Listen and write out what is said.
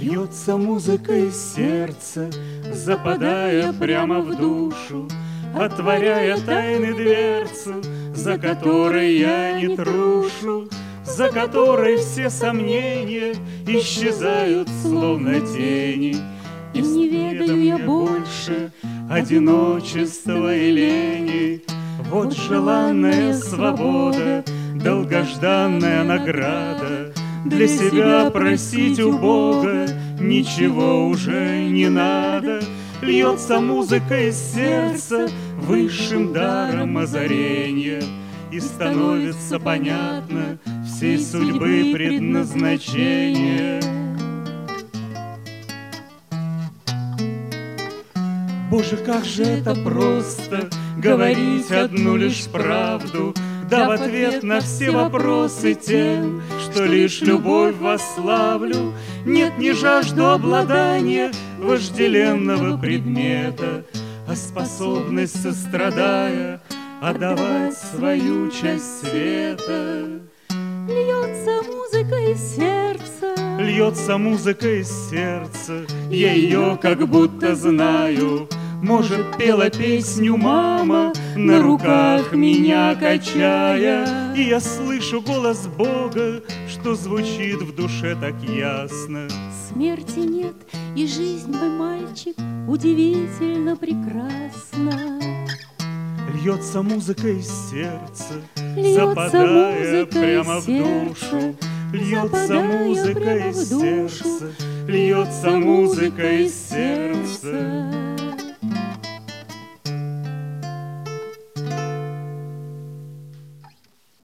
Льется музыка из сердца, западая прямо в душу, отворяя тайны дверцу, за которой я не трушу, за которой все сомнения исчезают, словно тени. И не ведаю я больше одиночества и лени. Вот желанная свобода, долгожданная награда. Для себя просить у Бога ничего уже не надо. Льется музыка из сердца высшим даром озарения, и становится понятно всей судьбы предназначения. Боже, как же это просто говорить одну лишь правду, дав ответ на все вопросы тем, что лишь любовь восславлю. Нет, не жажду обладания вожделенного предмета, а способность, сострадая, отдавать свою часть света. Льется музыка из сердца, Льется музыка из сердца, я ее как будто знаю. Может, пела песню мама, на руках меня качая, и я слышу голос Бога, что звучит в душе так ясно. Смерти нет, и жизнь, мой мальчик, удивительно прекрасна. Льется музыка из сердца, Льется западая музыка прямо из в душу. сердца, Льется западая музыка прямо из в душу. сердца, льется музыка из сердца.